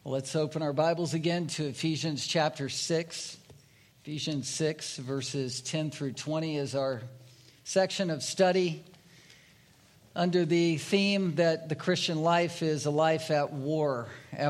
Well, let's open our Bibles again to Ephesians chapter 6. Ephesians 6, verses 10 through 20 is our section of study under the theme that the Christian life is a life at war,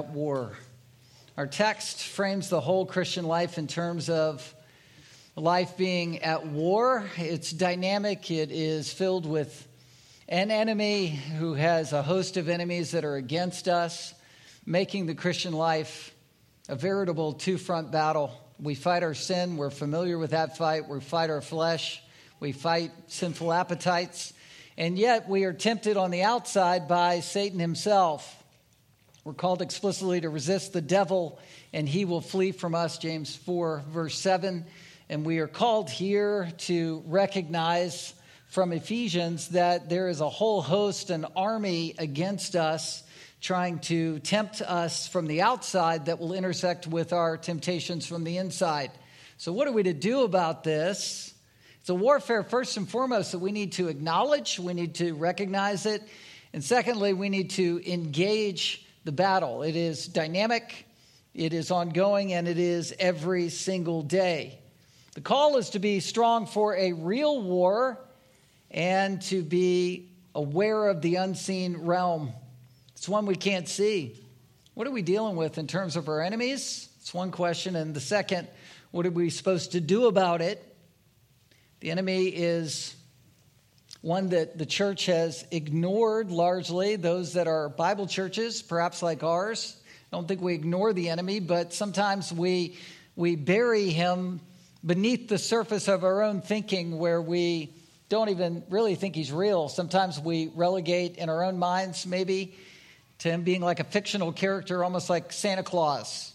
Our text frames the whole Christian life in terms of life being at war. It's dynamic. It is filled with an enemy who has a host of enemies that are against us, making the Christian life a veritable two-front battle. We fight our sin. We're familiar with that fight. We fight our flesh. We fight sinful appetites. And yet we are tempted on the outside by Satan himself. We're called explicitly to resist the devil, and he will flee from us, James 4, verse 7. And we are called here to recognize from Ephesians that there is a whole host, an army against us, trying to tempt us from the outside that will intersect with our temptations from the inside. So what are we to do about this? It's a warfare, first and foremost, that we need to acknowledge, we need to recognize it, and secondly, we need to engage the battle. It is dynamic, it is ongoing, and it is every single day. The call is to be strong for a real war and to be aware of the unseen realm. It's one we can't see. What are we dealing with in terms of our enemies? It's one question. And the second, what are we supposed to do about it? The enemy is one that the church has ignored largely. Those that are Bible churches, perhaps like ours, I don't think we ignore the enemy, but sometimes we bury him beneath the surface of our own thinking where we don't even really think he's real. Sometimes we relegate in our own minds maybe to him being like a fictional character, almost like Santa Claus.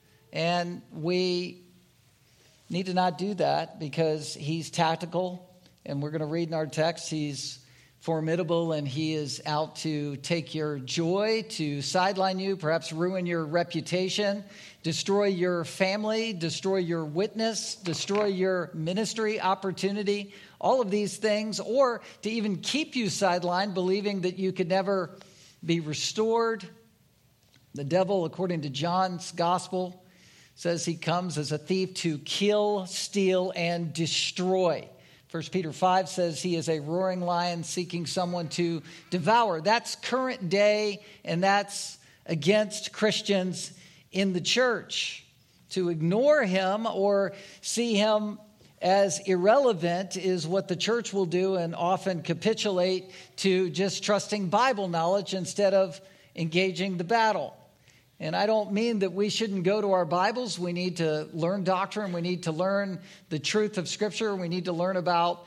And we need to not do that because he's tactical. And we're going to read in our text, he's formidable and he is out to take your joy, to sideline you, perhaps ruin your reputation, destroy your family, destroy your witness, destroy your ministry opportunity, all of these things, or to even keep you sidelined, believing that you could never be restored. The devil, according to John's gospel, says he comes as a thief to kill, steal, and destroy. 1 Peter 5 says he is a roaring lion seeking someone to devour. That's current day, and that's against Christians in the church. To ignore him or see him as irrelevant is what the church will do and often capitulate to just trusting Bible knowledge instead of engaging the battle. And I don't mean that we shouldn't go to our Bibles. We need to learn doctrine. We need to learn the truth of Scripture. We need to learn about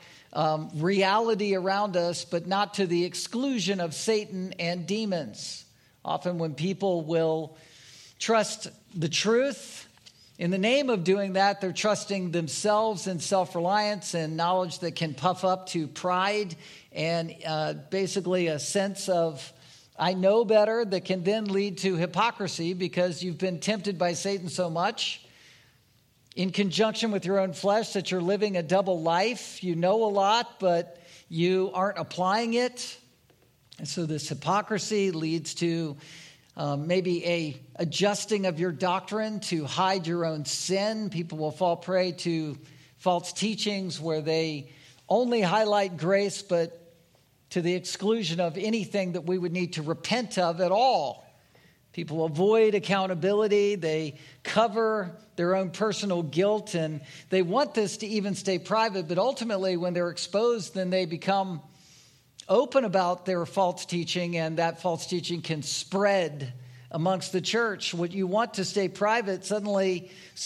reality around us, but not to the exclusion of Satan and demons. Often when people will trust the truth, in the name of doing that, they're trusting themselves in self-reliance and knowledge that can puff up to pride and basically a sense of I know better that can then lead to hypocrisy because you've been tempted by Satan so much in conjunction with your own flesh that you're living a double life. You know a lot, but you aren't applying it. And so this hypocrisy leads to maybe a adjusting of your doctrine to hide your own sin. People will fall prey to false teachings where they only highlight grace, but to the exclusion of anything that we would need to repent of at all. People avoid accountability. They cover their own personal guilt, and they want this to even stay private. But ultimately, when they're exposed, then they become open about their false teaching, and that false teaching can spread amongst the church. What you want to stay private suddenly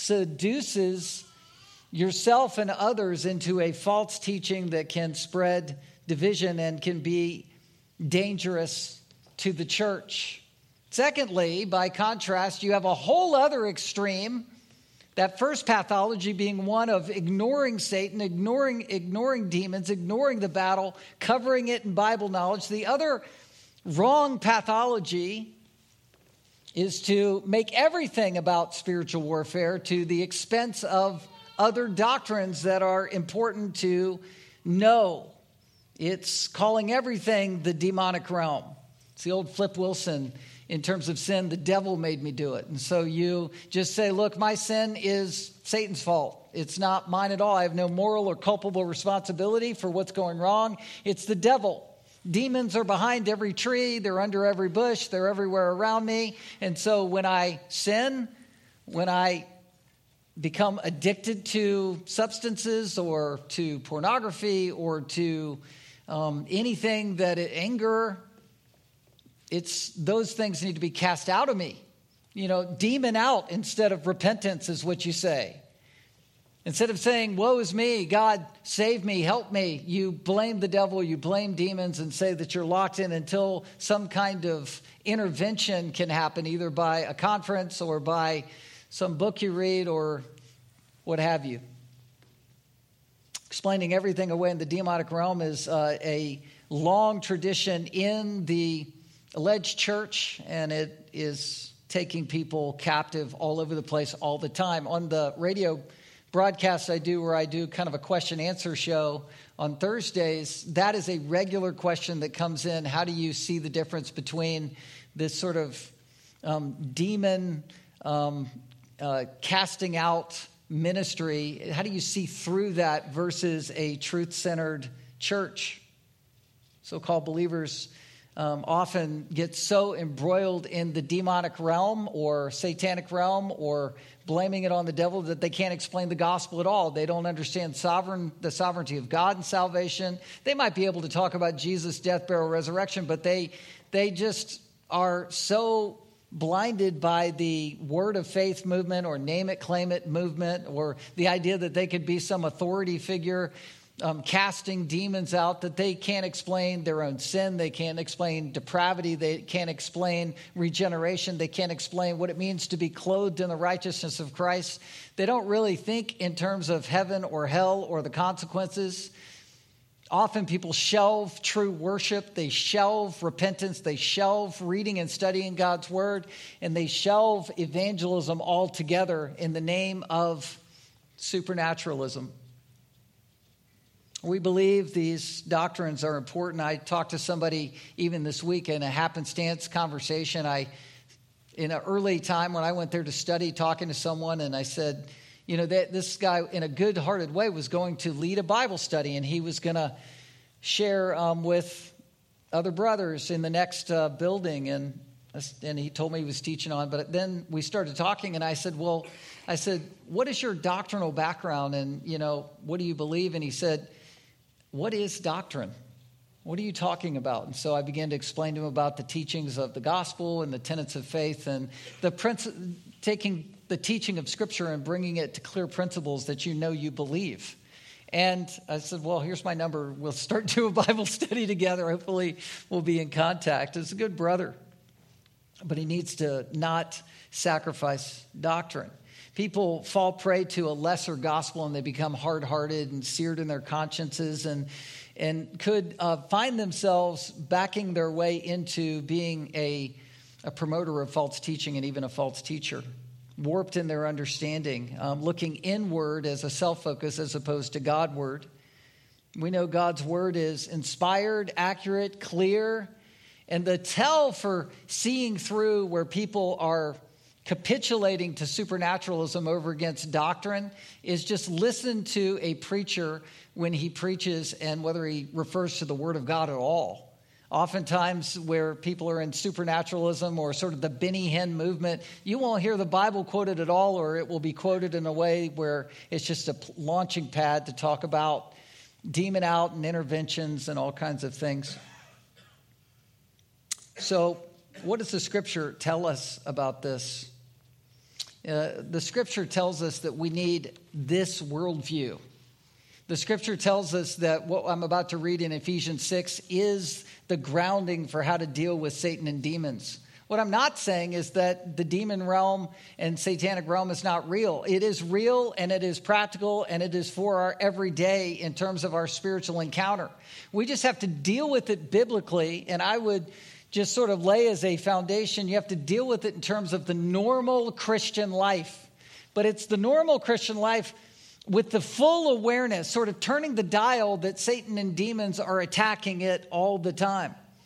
seduces yourself and others into a false teaching that can spread division and can be dangerous to the church. Secondly, by contrast, you have a whole other extreme. That first pathology being one of ignoring Satan, ignoring demons, ignoring the battle, covering it in Bible knowledge. The other wrong pathology is to make everything about spiritual warfare to the expense of other doctrines that are important to know. It's calling everything the demonic realm. It's the old Flip Wilson in terms of sin, the devil made me do it. And so you just say, look, my sin is Satan's fault. It's not mine at all. I have no moral or culpable responsibility for what's going wrong. It's the devil. Demons are behind every tree. They're under every bush. They're everywhere around me. And so when I sin, when I become addicted to substances or to pornography or to anything that anger, it's those things need to be cast out of me. Demon out instead of repentance is what you say. Instead of saying, woe is me, God, save me, help me, you blame the devil, you blame demons and say that you're locked in until some kind of intervention can happen, either by a conference or by some book you read or what have you. Explaining everything away in the demonic realm is a long tradition in the alleged church, and it is taking people captive all over the place all the time. On the radio broadcast I do, where I do kind of a question-answer show on Thursdays, that is a regular question that comes in. How do you see the difference between this sort of demon casting out ministry? How do you see through that versus a truth-centered church? So-called believers often get so embroiled in the demonic realm or satanic realm or blaming it on the devil that they can't explain the gospel at all. They don't understand the sovereignty of God and salvation. They might be able to talk about Jesus' death, burial, resurrection, but they just are so blinded by the word of faith movement or name it, claim it movement, or the idea that they could be some authority figure casting demons out, that they can't explain their own sin. They can't explain depravity. They can't explain regeneration. They can't explain what it means to be clothed in the righteousness of Christ. They don't really think in terms of heaven or hell or the consequences. Often people shelve true worship. They shelve repentance. They shelve reading and studying God's word. And they shelve evangelism altogether in the name of supernaturalism. We believe these doctrines are important. I talked to somebody even this week in a happenstance conversation. In an early time when I went there to study, talking to someone, and I said, this guy in a good-hearted way was going to lead a Bible study, and he was going to share with other brothers in the next building, and he told me he was teaching on. But then we started talking, and I said, what is your doctrinal background, and what do you believe? And he said, what is doctrine? What are you talking about? And so I began to explain to him about the teachings of the gospel and the tenets of faith and taking the teaching of Scripture and bringing it to clear principles that you believe. And I said, well, here's my number. We'll start doing a Bible study together. Hopefully we'll be in contact. He's a good brother, but he needs to not sacrifice doctrine. People fall prey to a lesser gospel and they become hard-hearted and seared in their consciences and could find themselves backing their way into being a promoter of false teaching and even a false teacher, warped in their understanding, looking inward as a self-focus as opposed to Godward. We know God's word is inspired, accurate, clear, and the tell for seeing through where people are capitulating to supernaturalism over against doctrine is just listen to a preacher when he preaches and whether he refers to the Word of God at all. Oftentimes where people are in supernaturalism or sort of the Benny Hinn movement, you won't hear the Bible quoted at all, or it will be quoted in a way where it's just a launching pad to talk about demon out and interventions and all kinds of things. So what does the Scripture tell us about this? The Scripture tells us that we need this worldview. The Scripture tells us that what I'm about to read in Ephesians 6 is the grounding for how to deal with Satan and demons. What I'm not saying is that the demon realm and satanic realm is not real. It is real, and it is practical, and it is for our everyday in terms of our spiritual encounter. We just have to deal with it biblically, and I would just sort of lay as a foundation, you have to deal with it in terms of the normal Christian life. But it's the normal Christian life with the full awareness, sort of turning the dial that Satan and demons are attacking it all the time.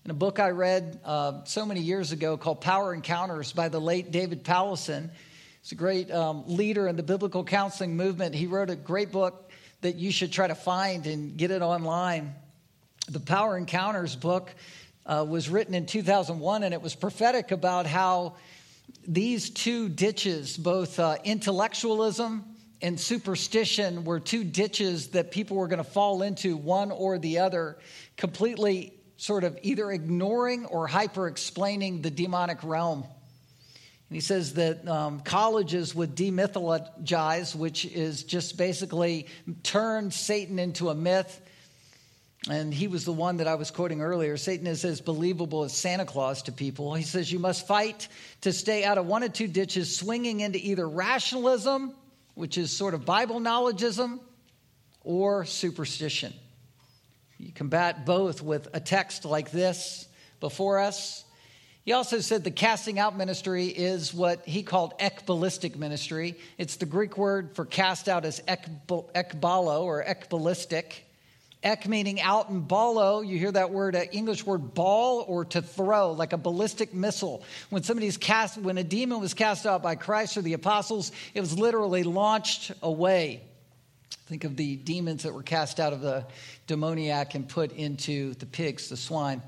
In a book I read so many years ago called Power Encounters by the late David Powlison, he's a great leader in the biblical counseling movement. He wrote a great book that you should try to find and get it online. The Power Encounters book was written in 2001, and it was prophetic about how these two ditches, both intellectualism and superstition, were two ditches that people were going to fall into, one or the other, completely sort of either ignoring or hyper-explaining the demonic realm. And he says that colleges would demythologize, which is just basically turn Satan into a myth. And he was the one that I was quoting earlier. Satan is as believable as Santa Claus to people. He says you must fight to stay out of one of two ditches, swinging into either rationalism, which is sort of Bible knowledgeism, or superstition. You combat both with a text like this before us. He also said the casting out ministry is what he called ekballistic ministry. It's the Greek word for cast out is ekbalo or ekballistic. Ek meaning out, and ballo, you hear that word, English word ball, or to throw, like a ballistic missile. When a demon was cast out by Christ or the apostles, it was literally launched away. Think of the demons that were cast out of the demoniac and put into the pigs, the swine.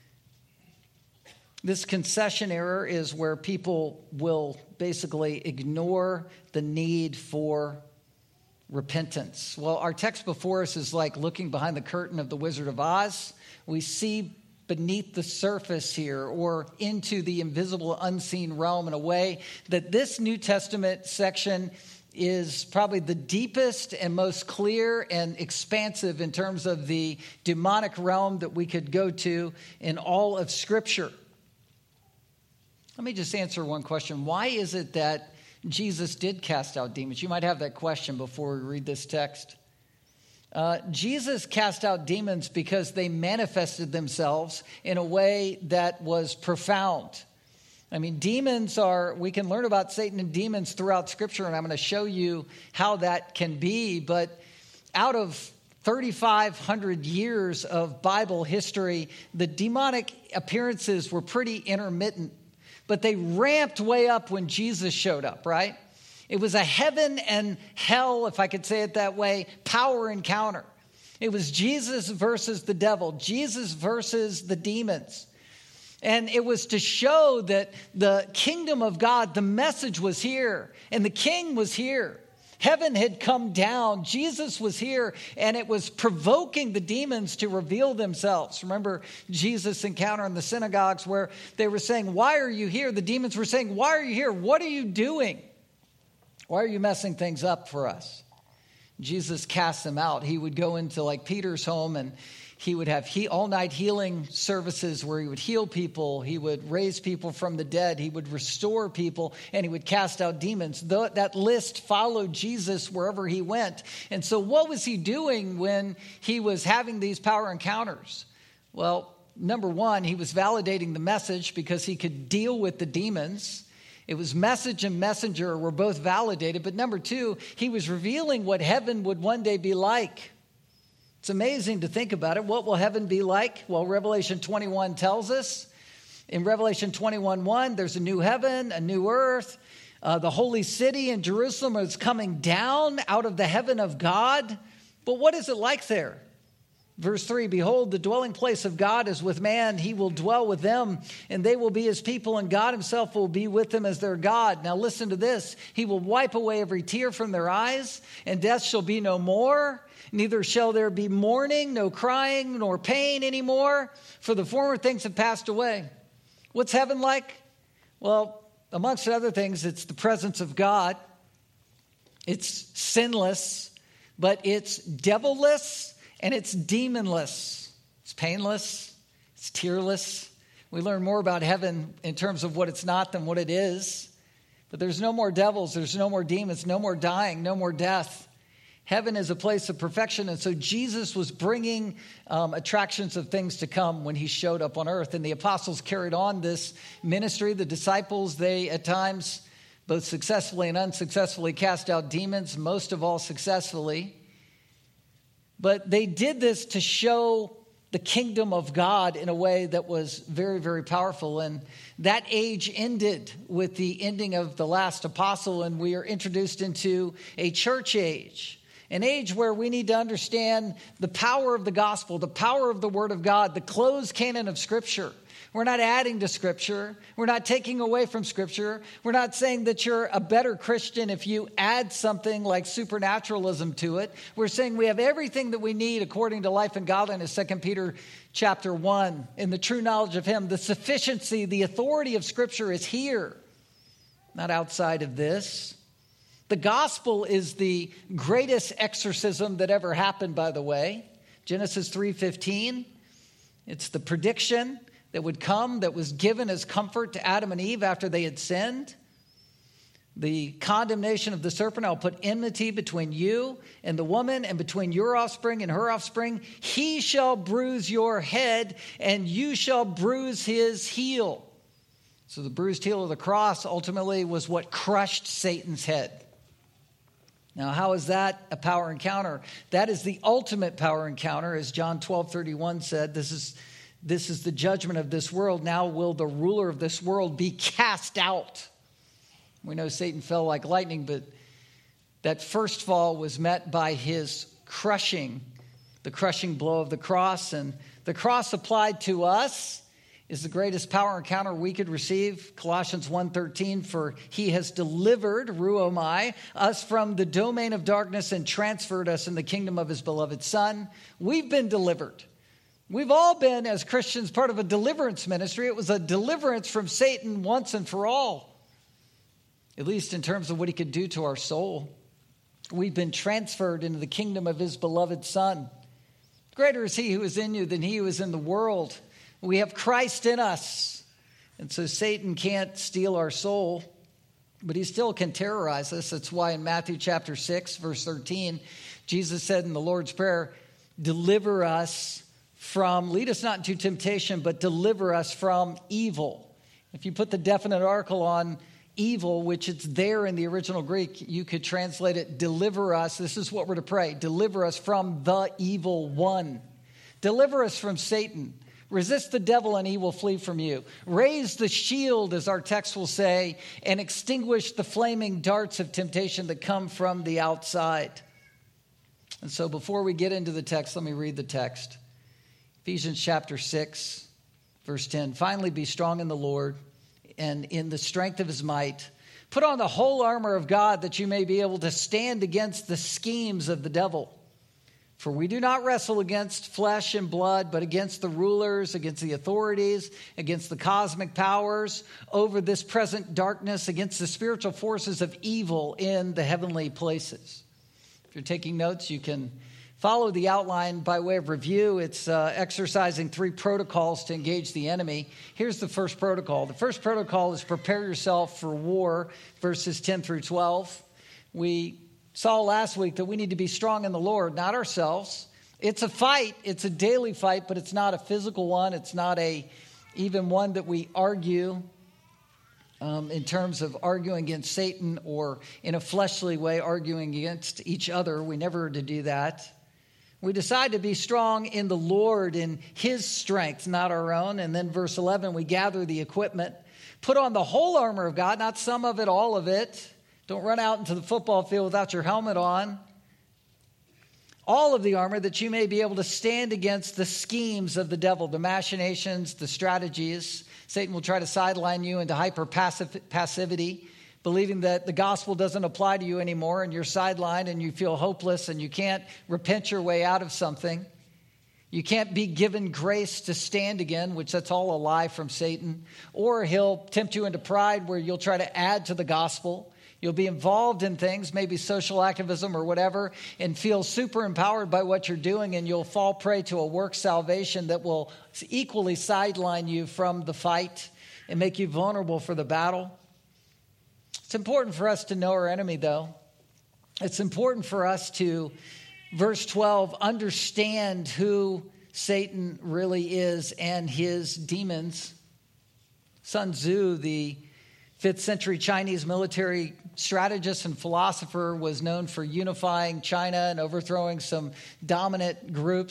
This concession error is where people will basically ignore the need for repentance. Well, our text before us is like looking behind the curtain of The Wizard of Oz. We see beneath the surface here, or into the invisible, unseen realm, in a way that this New Testament section is probably the deepest and most clear and expansive in terms of the demonic realm that we could go to in all of Scripture. Let me just answer one question. Why is it that Jesus did cast out demons? You might have that question before we read this text. Jesus cast out demons because they manifested themselves in a way that was profound. I mean, we can learn about Satan and demons throughout Scripture, and I'm going to show you how that can be. But out of 3,500 years of Bible history, the demonic appearances were pretty intermittent, but they ramped way up when Jesus showed up, right? It was a heaven and hell, if I could say it that way, power encounter. It was Jesus versus the devil, Jesus versus the demons. And it was to show that the kingdom of God, the message was here, and the king was here. Heaven had come down, Jesus was here, and it was provoking the demons to reveal themselves. Remember Jesus' encounter in the synagogues where they were saying, "Why are you here?" The demons were saying, "Why are you here? What are you doing? Why are you messing things up for us?" Jesus cast them out. He would go into like Peter's home, and he would have all-night healing services where he would heal people. He would raise people from the dead. He would restore people, and he would cast out demons. That list followed Jesus wherever he went. And so what was he doing when he was having these power encounters? Well, number one, he was validating the message because he could deal with the demons. It was message and messenger were both validated. But number two, he was revealing what heaven would one day be like. It's amazing to think about it. What will heaven be like? Well, Revelation 21 tells us. In Revelation 21:1, there's a new heaven, a new earth. The holy city in Jerusalem is coming down out of the heaven of God. But what is it like there? Verse 3, "Behold, the dwelling place of God is with man. He will dwell with them, and they will be his people, and God himself will be with them as their God." Now listen to this. "He will wipe away every tear from their eyes, and death shall be no more. Neither shall there be mourning, no crying, nor pain anymore, for the former things have passed away." What's heaven like? Well, amongst other things, it's the presence of God. It's sinless, but it's devilless, and it's demonless. It's painless. It's tearless. We learn more about heaven in terms of what it's not than what it is. But there's no more devils. There's no more demons. No more dying. No more death. Heaven is a place of perfection. And so Jesus was bringing attractions of things to come when he showed up on earth. And the apostles carried on this ministry. The disciples, they at times both successfully and unsuccessfully cast out demons, most of all successfully. But they did this to show the kingdom of God in a way that was very, very powerful. And that age ended with the ending of the last apostle, and we are introduced into a church age, an age where we need to understand the power of the gospel, the power of the word of God, the closed canon of Scripture. We're not adding to Scripture. We're not taking away from Scripture. We're not saying that you're a better Christian if you add something like supernaturalism to it. We're saying we have everything that we need according to life and godliness, 2 Peter chapter 1, in the true knowledge of Him. The sufficiency, the authority of Scripture is here, not outside of this. The gospel is the greatest exorcism that ever happened, by the way. Genesis 3:15, it's the prediction that would come, that was given as comfort to Adam and Eve after they had sinned. The condemnation of the serpent, I'll put enmity between you and the woman, and between your offspring and her offspring. He shall bruise your head, and you shall bruise his heel. So the bruised heel of the cross ultimately was what crushed Satan's head. Now, how is that a power encounter? That is the ultimate power encounter. As John 12:31 said, this is the judgment of this world. Now will the ruler of this world be cast out. We know Satan fell like lightning, but that first fall was met by his crushing, the crushing blow of the cross. And the cross applied to us is the greatest power encounter we could receive. Colossians 1:13, for he has delivered, ruomai, us from the domain of darkness and transferred us in the kingdom of his beloved Son. We've been delivered. We've all been, as Christians, part of a deliverance ministry. It was a deliverance from Satan once and for all, at least in terms of what he could do to our soul. We've been transferred into the kingdom of his beloved Son. Greater is he who is in you than he who is in the world. We have Christ in us. And so Satan can't steal our soul, but he still can terrorize us. That's why in Matthew chapter 6, verse 13, Jesus said in the Lord's Prayer, deliver us from, lead us not into temptation, but deliver us from evil. If you put the definite article on evil, which it's there in the original Greek, you could translate it, deliver us. This is what we're to pray. Deliver us from the evil one. Deliver us from Satan. Resist the devil and he will flee from you. Raise the shield, as our text will say, and extinguish the flaming darts of temptation that come from the outside. And so before we get into the text, let me read the text. Ephesians chapter 6, verse 10. Finally, be strong in the Lord and in the strength of his might. Put on the whole armor of God that you may be able to stand against the schemes of the devil. For we do not wrestle against flesh and blood, but against the rulers, against the authorities, against the cosmic powers, over this present darkness, against the spiritual forces of evil in the heavenly places. If you're taking notes, you can follow the outline by way of review. It's exercising 3 protocols to engage the enemy. Here's the first protocol. The first protocol is prepare yourself for war, verses 10 through 12. We saw last week that we need to be strong in the Lord, not ourselves. It's a fight. It's a daily fight, but it's not a physical one. It's not even one that we argue in terms of arguing against Satan or in a fleshly way arguing against each other. We never are to do that. We decide to be strong in the Lord, in his strength, not our own. And then verse 11, we gather the equipment. Put on the whole armor of God, not some of it, all of it. Don't run out into the football field without your helmet on. All of the armor that you may be able to stand against the schemes of the devil, the machinations, the strategies. Satan will try to sideline you into passivity, believing that the gospel doesn't apply to you anymore and you're sidelined and you feel hopeless and you can't repent your way out of something. You can't be given grace to stand again, which that's all a lie from Satan. Or he'll tempt you into pride where you'll try to add to the gospel. You'll be involved in things, maybe social activism or whatever, and feel super empowered by what you're doing, and you'll fall prey to a work salvation that will equally sideline you from the fight and make you vulnerable for the battle. It's important for us to know our enemy, though. It's important for us to, verse 12, understand who Satan really is and his demons. Sun Tzu, the 5th century Chinese military strategist and philosopher, was known for unifying China and overthrowing some dominant groups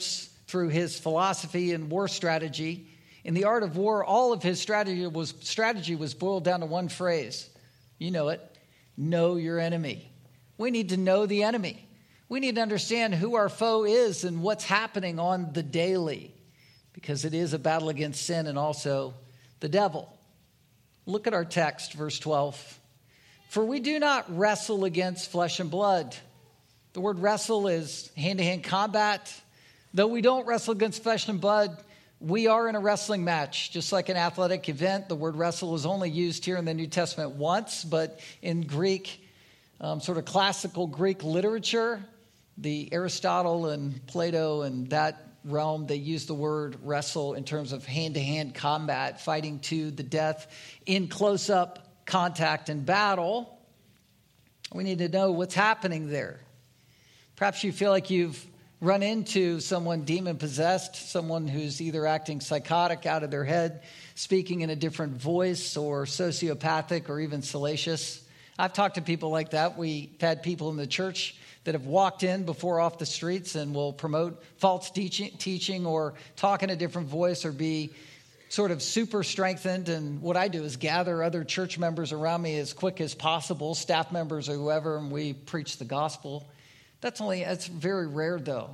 through his philosophy and war strategy. In The Art of War, all of his strategy was boiled down to one phrase. You know it. Know your enemy. We need to know the enemy. We need to understand who our foe is and what's happening on the daily, because it is a battle against sin and also the devil. Look at our text, verse 12. For we do not wrestle against flesh and blood. The word wrestle is hand-to-hand combat. Though we don't wrestle against flesh and blood, we are in a wrestling match. Just like an athletic event, the word wrestle is only used here in the New Testament once, but in Greek, sort of classical Greek literature, the Aristotle and Plato and that realm, they use the word wrestle in terms of hand-to-hand combat, fighting to the death in close-up contact and battle. We need to know what's happening there. Perhaps you feel like you've run into someone demon-possessed, someone who's either acting psychotic, out of their head, speaking in a different voice, or sociopathic, or even salacious. I've talked to people like that. We've had people in the church that have walked in before off the streets and will promote false teaching or talk in a different voice or be sort of super strengthened. And what I do is gather other church members around me as quick as possible, staff members or whoever, and we preach the gospel. That's very rare, though.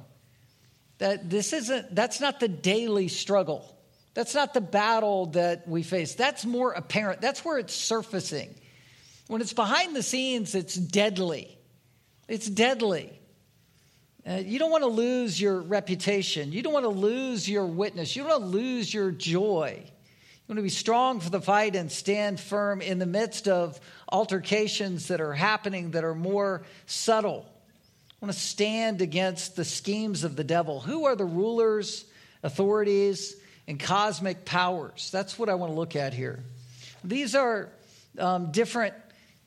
That's not the daily struggle. That's not the battle that we face. That's more apparent. That's where it's surfacing. When it's behind the scenes, it's deadly. It's deadly. You don't want to lose your reputation. You don't want to lose your witness. You don't want to lose your joy. You want to be strong for the fight and stand firm in the midst of altercations that are happening that are more subtle. I want to stand against the schemes of the devil. Who are the rulers, authorities, and cosmic powers? That's what I want to look at here. These are different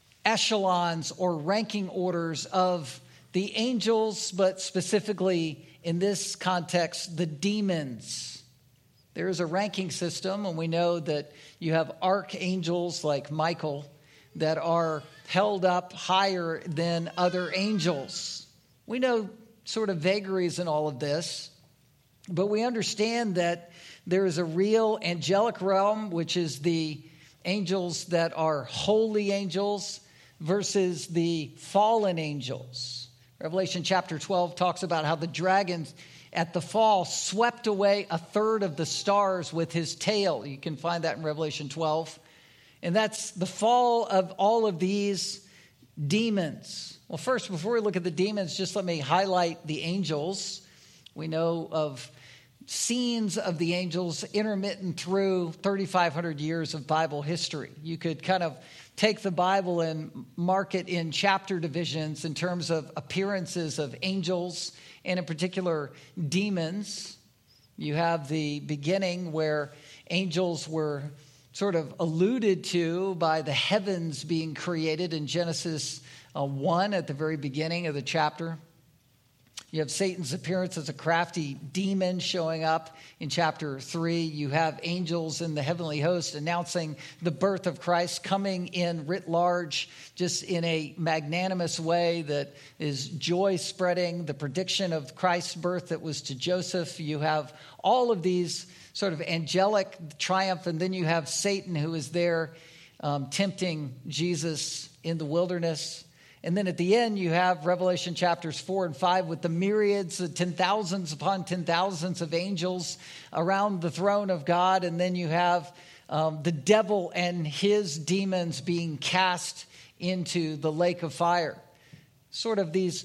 echelons or ranking orders of the angels, but specifically in this context, the demons. There is a ranking system, and we know that you have archangels like Michael that are held up higher than other angels. We know sort of vagaries in all of this, but we understand that there is a real angelic realm, which is the angels that are holy angels versus the fallen angels. Revelation chapter 12 talks about how the dragon at the fall swept away a third of the stars with his tail. You can find that in Revelation 12. And that's the fall of all of these demons. Well, first, before we look at the demons, just let me highlight the angels. We know of scenes of the angels intermittent through 3,500 years of Bible history. You could kind of take the Bible and mark it in chapter divisions in terms of appearances of angels and in particular demons. You have the beginning where angels were sort of alluded to by the heavens being created in Genesis 1 at the very beginning of the chapter. You have Satan's appearance as a crafty demon showing up in chapter 3. You have angels in the heavenly host announcing the birth of Christ, coming in writ large, just in a magnanimous way that is joy spreading, the prediction of Christ's birth that was to Joseph. You have all of these sort of angelic triumph, and then you have Satan who is there tempting Jesus in the wilderness. And then at the end, you have Revelation chapters 4 and 5 with the myriads, the 10,000s upon 10,000s of angels around the throne of God. And then you have the devil and his demons being cast into the lake of fire. Sort of these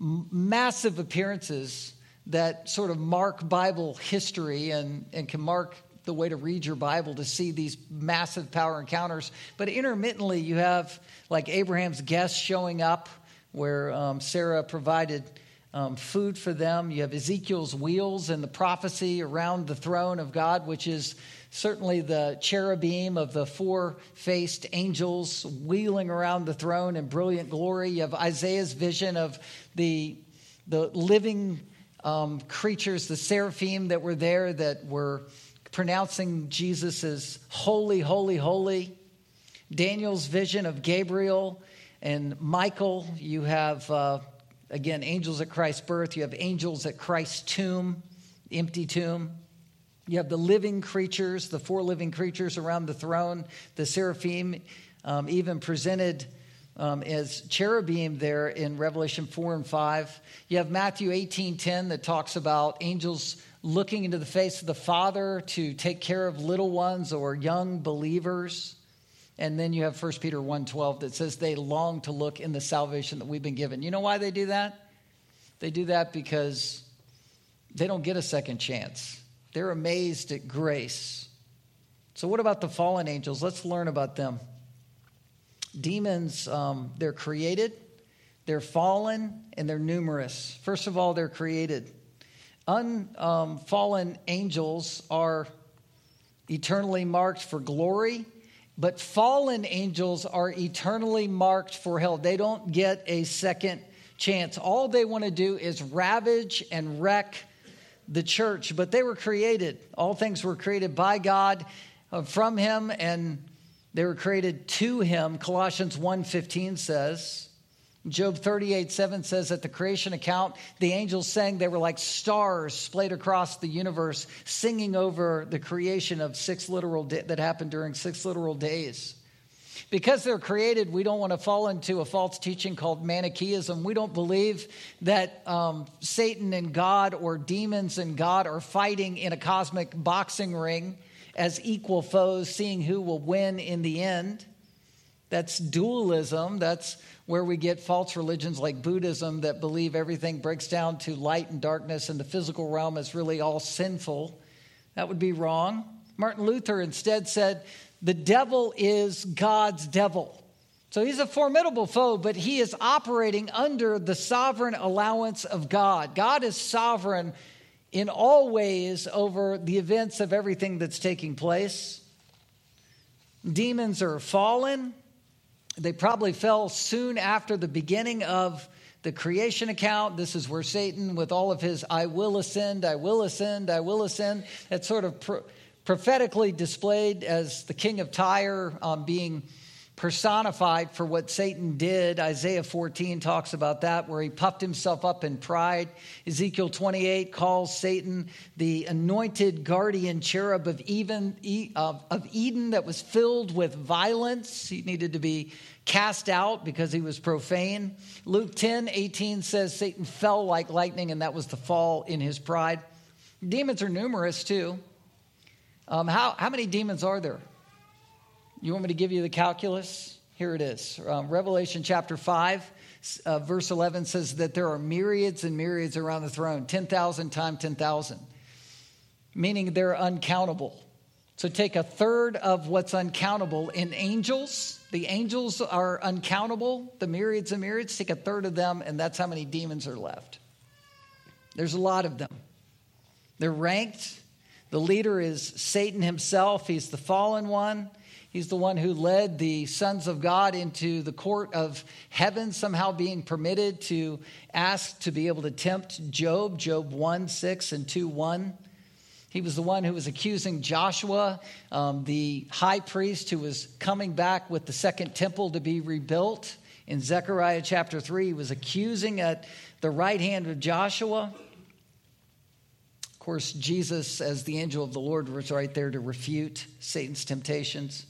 massive appearances that sort of mark Bible history and can mark the way to read your Bible to see these massive power encounters. But intermittently, you have like Abraham's guests showing up where Sarah provided food for them. You have Ezekiel's wheels and the prophecy around the throne of God, which is certainly the cherubim of the four-faced angels wheeling around the throne in brilliant glory. You have Isaiah's vision of the living creatures, the seraphim that were there that were pronouncing Jesus as holy, holy, holy. Daniel's vision of Gabriel and Michael. You have, again, angels at Christ's birth. You have angels at Christ's tomb. the empty tomb. You have the living creatures, the 4 living creatures around the throne, the seraphim, even presented as cherubim there in Revelation 4 and 5. You have Matthew 18:10 that talks about angels looking into the face of the Father to take care of little ones or young believers. And then you have 1 Peter 1:12 that says they long to look in the salvation that we've been given. You know why they do that? They do that because they don't get a second chance. They're amazed at grace. So what about the fallen angels? Let's learn about them. Demons, they're created, they're fallen, and they're numerous. First of all, they're created. Unfallen angels are eternally marked for glory, but fallen angels are eternally marked for hell. They don't get a second chance. All they want to do is ravage and wreck the church, but they were created. All things were created by God, from him, and they were created to him. Colossians 1:15 says. Job 38:7 says at the creation account, the angels sang they were like stars splayed across the universe, singing over the creation of that happened during 6 literal days. Because they're created, we don't want to fall into a false teaching called Manichaeism. We don't believe that Satan and God or demons and God are fighting in a cosmic boxing ring as equal foes, seeing who will win in the end. That's dualism. That's where we get false religions like Buddhism that believe everything breaks down to light and darkness and the physical realm is really all sinful. That would be wrong. Martin Luther instead said, the devil is God's devil. So he's a formidable foe, but he is operating under the sovereign allowance of God. God is sovereign in all ways over the events of everything that's taking place. Demons are fallen. They probably fell soon after the beginning of the creation account. This is where Satan, with all of his I will ascend, I will ascend, I will ascend, that's sort of prophetically displayed as the king of Tyre being personified for what Satan did. Isaiah 14 talks about that, where he puffed himself up in pride. Ezekiel 28 calls Satan the anointed guardian cherub of Eden that was filled with violence. He needed to be cast out because he was profane. Luke 10:18 says Satan fell like lightning, and that was the fall in his pride. Demons are numerous too. How many demons are there? You want me to give you the calculus? Here it is. Revelation chapter 5, verse 11 says that there are myriads and myriads around the throne, 10,000 times 10,000, meaning they're uncountable. So take a third of what's uncountable in angels. The angels are uncountable, the myriads and myriads. Take a third of them, and that's how many demons are left. There's a lot of them. They're ranked. The leader is Satan himself. He's the fallen one. He's the one who led the sons of God into the court of heaven, somehow being permitted to ask to be able to tempt Job, Job 1:6 and 2:1. He was the one who was accusing Joshua, the high priest who was coming back with the second temple to be rebuilt. In Zechariah chapter 3, he was accusing at the right hand of Joshua. Of course, Jesus, as the angel of the Lord, was right there to refute Satan's temptations.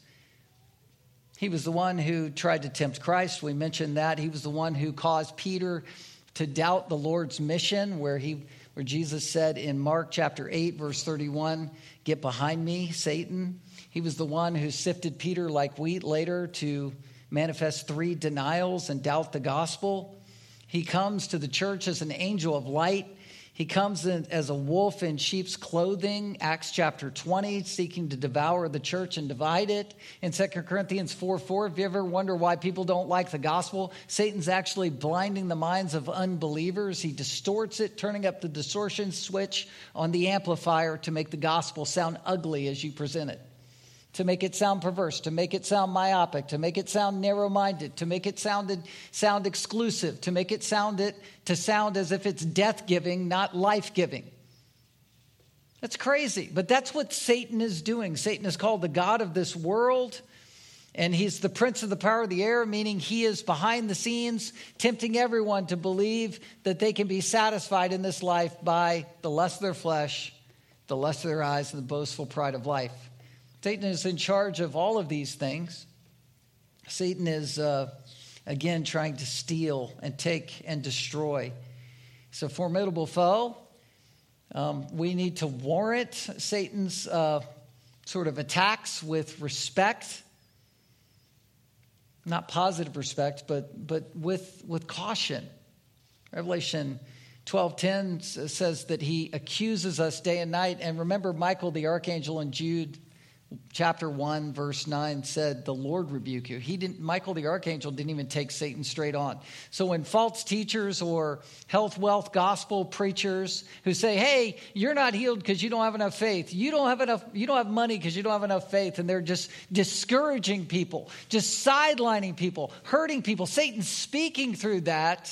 He was the one who tried to tempt Christ. We mentioned that. He was the one who caused Peter to doubt the Lord's mission, where Jesus said in Mark chapter 8, verse 31, "Get behind me, Satan." He was the one who sifted Peter like wheat later to manifest 3 denials and doubt the gospel. He comes to the church as an angel of light. He comes in as a wolf in sheep's clothing, Acts chapter 20, seeking to devour the church and divide it. In 2 Corinthians 4:4, if you ever wonder why people don't like the gospel, Satan's actually blinding the minds of unbelievers. He distorts it, turning up the distortion switch on the amplifier to make the gospel sound ugly as you present it, to make it sound perverse, to make it sound myopic, to make it sound narrow-minded, to make it sound exclusive, to make it sound as if it's death-giving, not life-giving. That's crazy, but that's what Satan is doing. Satan is called the god of this world. And he's the prince of the power of the air, meaning he is behind the scenes, tempting everyone to believe that they can be satisfied in this life by the lust of their flesh, the lust of their eyes, and the boastful pride of life. Satan is in charge of all of these things. Satan is, again, trying to steal and take and destroy. He's a formidable foe. We need to warrant Satan's sort of attacks with respect. Not positive respect, but with caution. Revelation 12:10 says that he accuses us day and night. And remember, Michael the archangel in Jude chapter 1, verse 9 said, "The Lord rebuke you." Michael the archangel didn't even take Satan straight on. So when false teachers or health, wealth, gospel preachers who say, "Hey, you're not healed because you don't have enough faith. You don't have money because you don't have enough faith," and they're just discouraging people, just sidelining people, hurting people. Satan's speaking through that,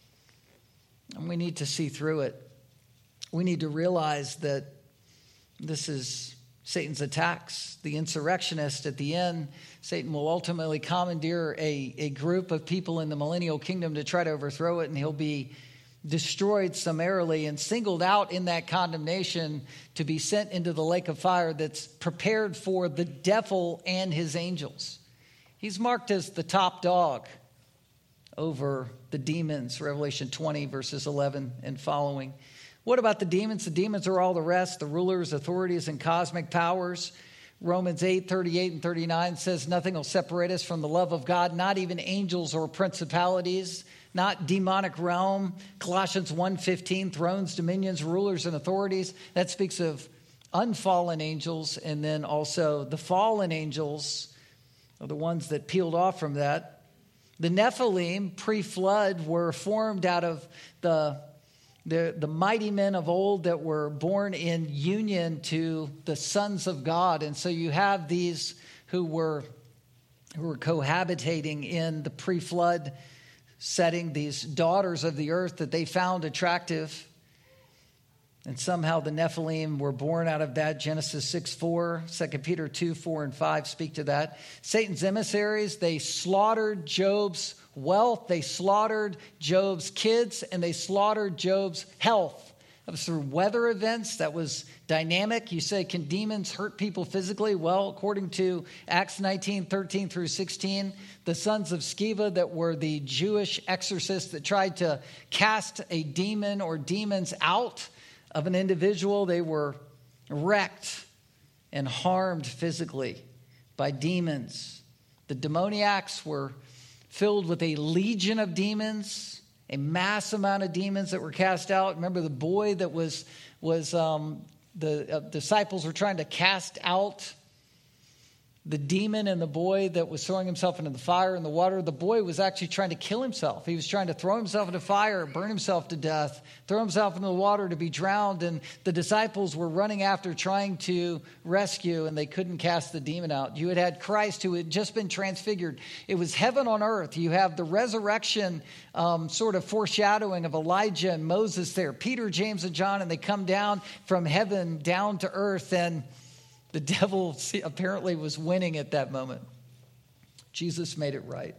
and we need to see through it. We need to realize that this is Satan's attacks. The insurrectionist at the end, Satan will ultimately commandeer a group of people in the millennial kingdom to try to overthrow it, and he'll be destroyed summarily and singled out in that condemnation to be sent into the lake of fire that's prepared for the devil and his angels. He's marked as the top dog over the demons, Revelation 20, verses 11 and following. What about the demons? The demons are all the rest, the rulers, authorities, and cosmic powers. Romans 8, 38 and 39 says nothing will separate us from the love of God, not even angels or principalities, not demonic realm. Colossians 1:15, thrones, dominions, rulers, and authorities. That speaks of unfallen angels, and then also the fallen angels are the ones that peeled off from that. The Nephilim, pre-flood, were formed out of the mighty men of old that were born in union to the sons of God. And so you have these who were cohabitating in the pre-flood setting, these daughters of the earth that they found attractive. And somehow the Nephilim were born out of that. Genesis 6:4, 2 Peter 2:4 and 5 speak to that. Satan's emissaries, they slaughtered Job's wealth, they slaughtered Job's kids, and they slaughtered Job's health. That was through weather events. That was dynamic. You say, can demons hurt people physically? Well, according to Acts 19:13 through 16, the sons of Sceva that were the Jewish exorcists that tried to cast a demon or demons out of an individual, they were wrecked and harmed physically by demons. The demoniacs were filled with a legion of demons, a mass amount of demons that were cast out. Remember the boy that was the disciples were trying to cast out the demon, and the boy that was throwing himself into the fire and the water. The boy was actually trying to kill himself. He was trying to throw himself into fire, burn himself to death, throw himself into the water to be drowned. And the disciples were running after, trying to rescue, and they couldn't cast the demon out. You had Christ who had just been transfigured. It was heaven on earth. You have the resurrection sort of foreshadowing of Elijah and Moses there. Peter, James, and John, and they come down from heaven down to earth, and the devil apparently was winning at that moment. Jesus made it right.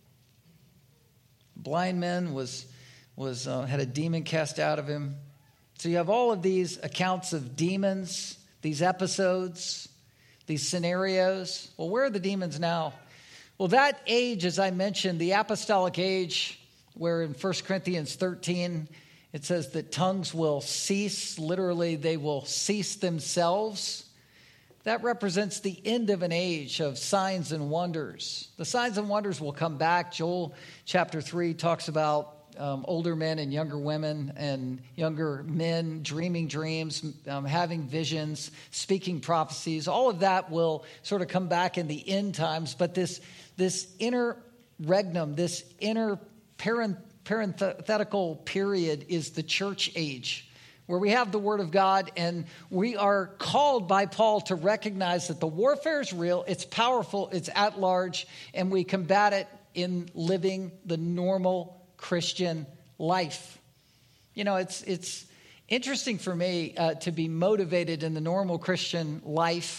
Blind man had a demon cast out of him. So you have all of these accounts of demons, these episodes, these scenarios. Well, where are the demons now? Well, that age, as I mentioned, the apostolic age, where in 1 Corinthians 13, it says that tongues will cease. Literally, they will cease themselves. That represents the end of an age of signs and wonders. The signs and wonders will come back. Joel chapter 3 talks about older men and younger women and younger men dreaming dreams, having visions, speaking prophecies. All of that will sort of come back in the end times. But this inner regnum, this inner parenthetical period is the church age, where we have the Word of God, and we are called by Paul to recognize that the warfare is real, it's powerful, it's at large, and we combat it in living the normal Christian life. You know, it's interesting for me to be motivated in the normal Christian life.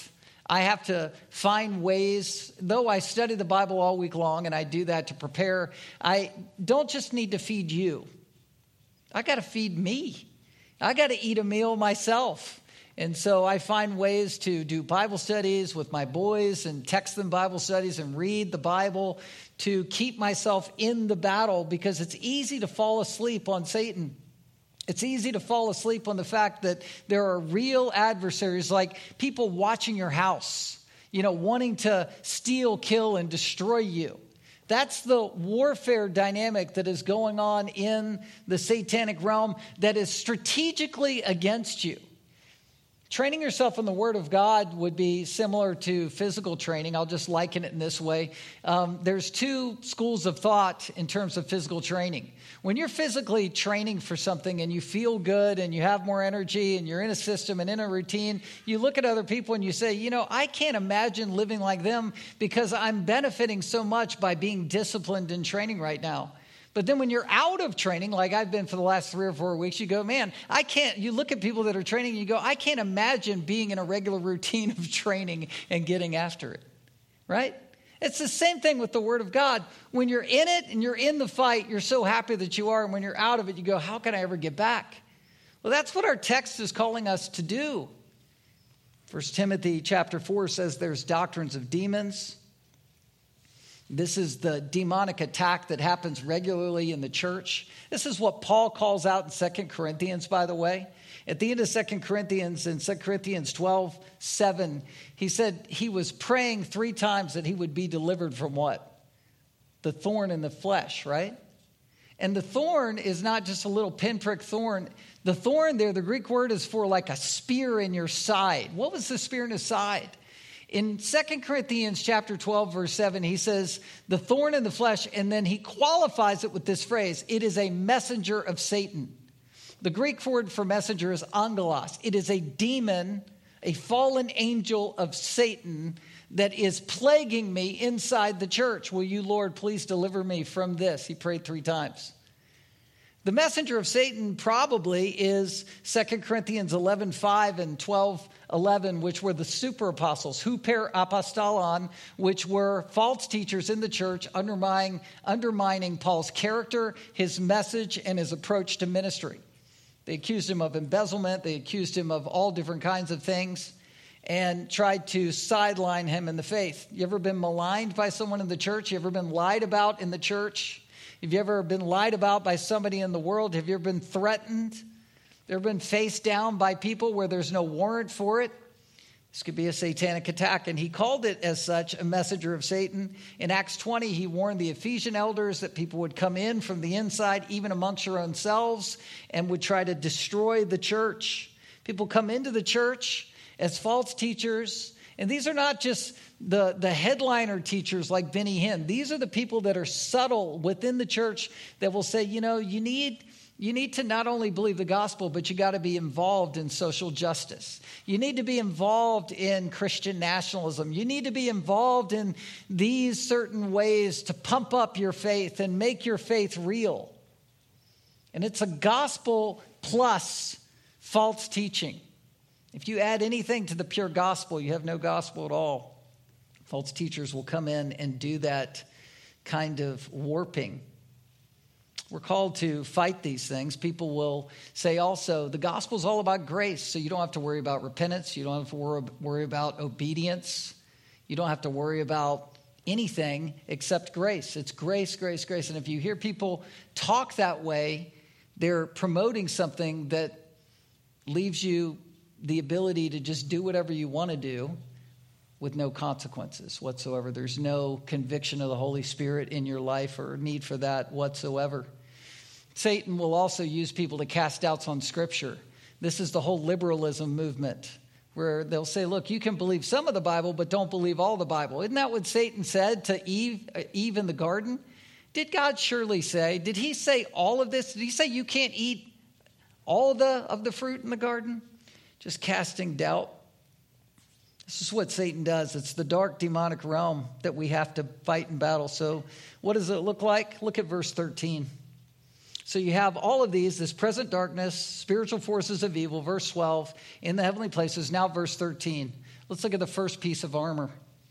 I have to find ways, though I study the Bible all week long and I do that to prepare, I don't just need to feed you. I got to feed me. I got to eat a meal myself. And so I find ways to do Bible studies with my boys and text them Bible studies and read the Bible to keep myself in the battle, because it's easy to fall asleep on Satan. It's easy to fall asleep on the fact that there are real adversaries, like people watching your house, wanting to steal, kill, and destroy you. That's the warfare dynamic that is going on in the satanic realm that is strategically against you. Training yourself in the Word of God would be similar to physical training. I'll just liken it in this way. There's two schools of thought in terms of physical training. When you're physically training for something and you feel good and you have more energy and you're in a system and in a routine, you look at other people and you say, I can't imagine living like them because I'm benefiting so much by being disciplined in training right now. But then when you're out of training, like I've been for the last 3 or 4 weeks, you go, man, I can't. You look at people that are training and you go, I can't imagine being in a regular routine of training and getting after it, right? It's the same thing with the Word of God. When you're in it and you're in the fight, you're so happy that you are. And when you're out of it, you go, how can I ever get back? Well, that's what our text is calling us to do. 1 Timothy chapter 4 says there's doctrines of demons. This is the demonic attack that happens regularly in the church. This is what Paul calls out in 2 Corinthians, by the way. At the end of 2 Corinthians, in 2 Corinthians 12:7, he said he was praying 3 times that he would be delivered from what? The thorn in the flesh, right? And the thorn is not just a little pinprick thorn. The thorn there, the Greek word is for like a spear in your side. What was the spear in his side? In 2 Corinthians chapter 12, verse 7, he says, the thorn in the flesh, and then he qualifies it with this phrase, it is a messenger of Satan. The Greek word for messenger is angelos. It is a demon, a fallen angel of Satan that is plaguing me inside the church. Will you, Lord, please deliver me from this? He prayed 3 times. The messenger of Satan probably is 2 Corinthians 11:5 and 12:11, which were the super apostles, huper apostolon, which were false teachers in the church undermining Paul's character, his message, and his approach to ministry. They accused him of embezzlement. They accused him of all different kinds of things and tried to sideline him in the faith. You ever been maligned by someone in the church? You ever been lied about in the church? Have you ever been lied about by somebody in the world? Have you ever been threatened? Have you ever been faced down by people where there's no warrant for it? This could be a satanic attack, and he called it as such, a messenger of Satan. In Acts 20, he warned the Ephesian elders that people would come in from the inside, even amongst your own selves, and would try to destroy the church. People come into the church as false teachers, and these are not just the headliner teachers like Benny Hinn. These are the people that are subtle within the church that will say, you need to not only believe the gospel, but you got to be involved in social justice. You need to be involved in Christian nationalism. You need to be involved in these certain ways to pump up your faith and make your faith real. And it's a gospel plus false teaching. If you add anything to the pure gospel, you have no gospel at all. False teachers will come in and do that kind of warping. We're called to fight these things. People will say also, the gospel is all about grace, so you don't have to worry about repentance. You don't have to worry about obedience. You don't have to worry about anything except grace. It's grace, grace, grace. And if you hear people talk that way, they're promoting something that leaves you the ability to just do whatever you want to do with no consequences whatsoever. There's no conviction of the Holy Spirit in your life or need for that whatsoever. Satan will also use people to cast doubts on Scripture. This is the whole liberalism movement, where they'll say, look, you can believe some of the Bible, but don't believe all the Bible. Isn't that what Satan said to Eve in the garden? Did God surely say, did he say all of this? Did he say you can't eat all of the fruit in the garden? Just casting doubt. This is what Satan does. It's the dark demonic realm that we have to fight and battle. So what does it look like? Look at verse 13. So you have all of these, this present darkness, spiritual forces of evil, verse 12, in the heavenly places. Now verse 13. Let's look at the first piece of armor.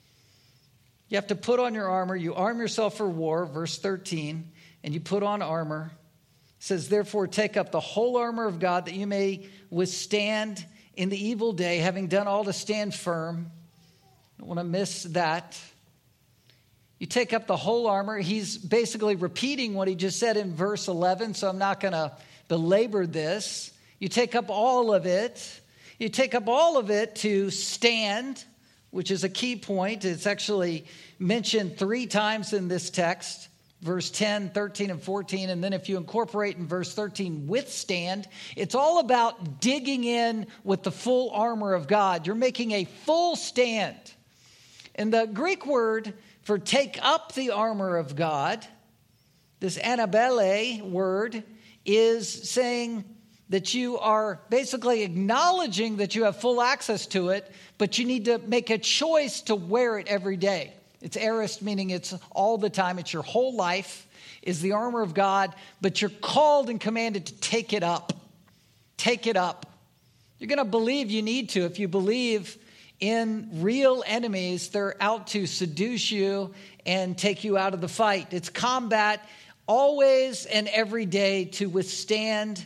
You have to put on your armor. You arm yourself for war, verse 13, and you put on armor. It says, therefore, take up the whole armor of God that you may withstand in the evil day, having done all to stand firm. Don't want to miss that. You take up the whole armor. He's basically repeating what he just said in verse 11, so I'm not going to belabor this. You take up all of it. You take up all of it to stand, which is a key point. It's actually mentioned 3 times in this text, verse 10, 13, and 14. And then if you incorporate in verse 13, withstand, it's all about digging in with the full armor of God. You're making a full stand. And the Greek word for take up the armor of God, this anabele word, is saying that you are basically acknowledging that you have full access to it, but you need to make a choice to wear it every day. It's aorist, meaning it's all the time. It's your whole life is the armor of God, but you're called and commanded to take it up. Take it up. You're going to believe you need to. If you believe in real enemies, they're out to seduce you and take you out of the fight. It's combat always and every day to withstand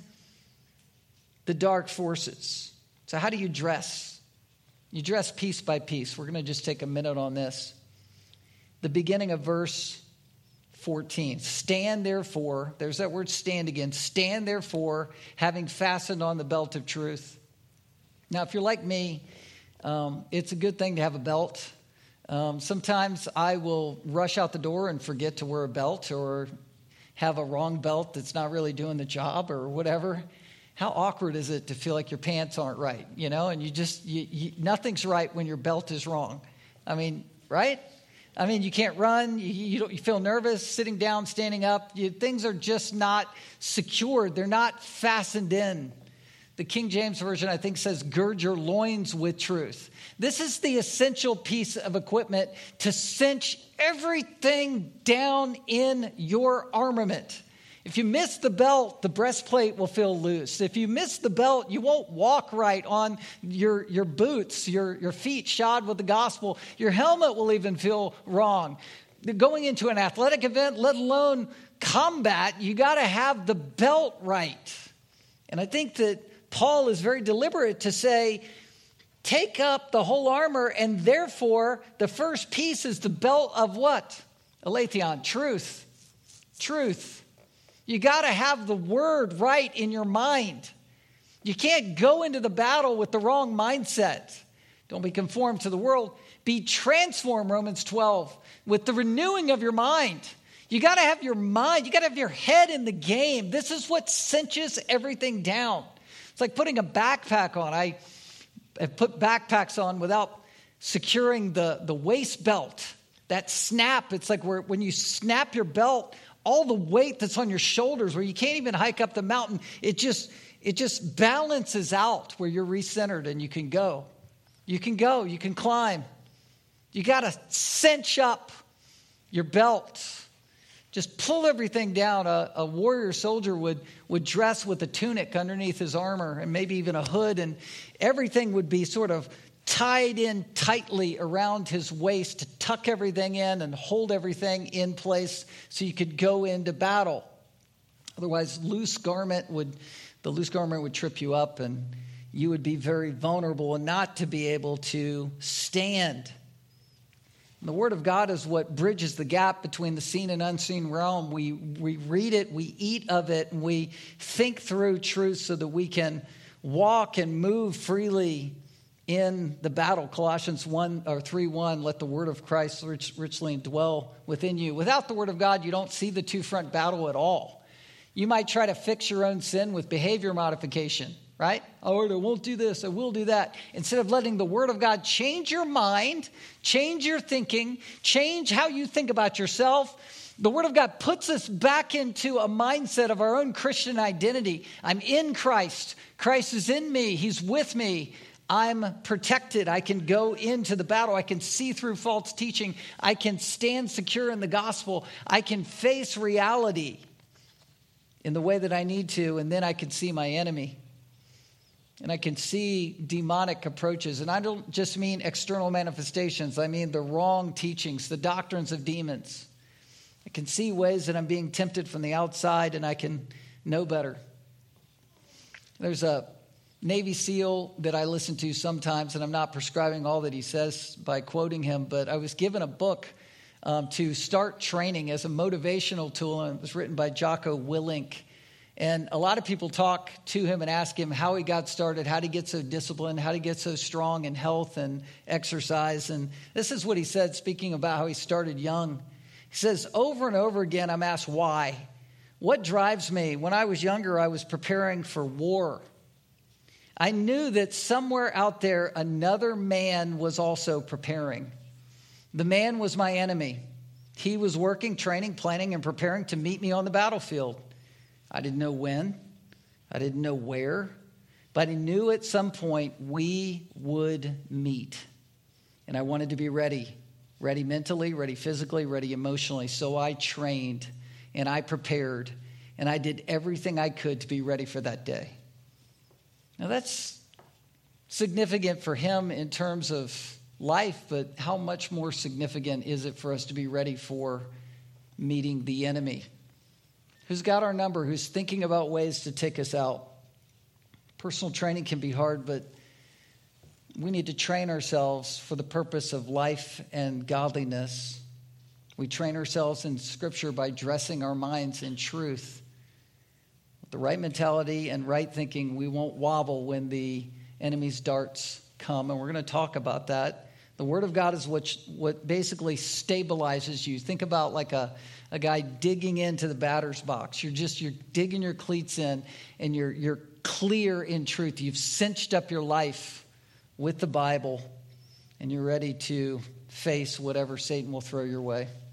the dark forces. So how do you dress? You dress piece by piece. We're going to just take a minute on this. The beginning of verse 14. Stand therefore, there's that word stand again. Stand therefore, having fastened on the belt of truth. Now, if you're like me, it's a good thing to have a belt. Sometimes I will rush out the door and forget to wear a belt, or have a wrong belt that's not really doing the job or whatever. How awkward is it to feel like your pants aren't right, you know? And you nothing's right when your belt is wrong. I mean, right? I mean, you can't run. You feel nervous sitting down, standing up. Things are just not secured. They're not fastened in. The King James Version, I think, says, gird your loins with truth. This is the essential piece of equipment to cinch everything down in your armament. If you miss the belt, the breastplate will feel loose. If you miss the belt, you won't walk right on your boots, your feet shod with the gospel. Your helmet will even feel wrong. Going into an athletic event, let alone combat, you got to have the belt right. And I think that Paul is very deliberate to say, take up the whole armor, and therefore the first piece is the belt of what? Aletheon, truth. Truth. You got to have the word right in your mind. You can't go into the battle with the wrong mindset. Don't be conformed to the world. Be transformed, Romans 12, with the renewing of your mind. You got to have your mind. You got to have your head in the game. This is what cinches everything down. It's like putting a backpack on. I have put backpacks on without securing the waist belt. That snap, it's like when you snap your belt, all the weight that's on your shoulders where you can't even hike up the mountain, it just balances out where you're recentered and you can go. You can go, you can climb. You got to cinch up your belt. Just pull everything down. A warrior soldier would dress with a tunic underneath his armor and maybe even a hood, and everything would be sort of tied in tightly around his waist to tuck everything in and hold everything in place so you could go into battle. Otherwise, the loose garment would trip you up, and you would be very vulnerable and not to be able to stand. And the Word of God is what bridges the gap between the seen and unseen realm. We read it, we eat of it, and we think through truth so that we can walk and move freely in the battle. Colossians 3:1, let the word of Christ richly dwell within you. Without the Word of God, you don't see the two-front battle at all. You might try to fix your own sin with behavior modification, right? Oh, I won't do this, I will do that. Instead of letting the Word of God change your mind, change your thinking, change how you think about yourself, the Word of God puts us back into a mindset of our own Christian identity. I'm in Christ. Christ is in me. He's with me. I'm protected. I can go into the battle. I can see through false teaching. I can stand secure in the gospel. I can face reality in the way that I need to, and then I can see my enemy. And I can see demonic approaches. And I don't just mean external manifestations. I mean the wrong teachings, the doctrines of demons. I can see ways that I'm being tempted from the outside, and I can know better. There's a Navy SEAL that I listen to sometimes, and I'm not prescribing all that he says by quoting him, but I was given a book to start training as a motivational tool, and it was written by Jocko Willink. And a lot of people talk to him and ask him how he got started, how to get so disciplined, how to get so strong in health and exercise. And this is what he said, speaking about how he started young. He says, over and over again, I'm asked why. What drives me? When I was younger, I was preparing for war. I knew that somewhere out there, another man was also preparing. The man was my enemy. He was working, training, planning, and preparing to meet me on the battlefield. I didn't know when. I didn't know where. But I knew at some point we would meet. And I wanted to be ready. Ready mentally, ready physically, ready emotionally. So I trained and I prepared. And I did everything I could to be ready for that day. Now that's significant for him in terms of life, but how much more significant is it for us to be ready for meeting the enemy? Who's got our number? Who's thinking about ways to take us out? Personal training can be hard, but we need to train ourselves for the purpose of life and godliness. We train ourselves in Scripture by dressing our minds in truth. With the right mentality and right thinking, we won't wobble when the enemy's darts come, and we're going to talk about that. The Word of God is what basically stabilizes you. Think about like a guy digging into the batter's box. You're digging your cleats in, and you're clear in truth. You've cinched up your life with the Bible, and you're ready to face whatever Satan will throw your way.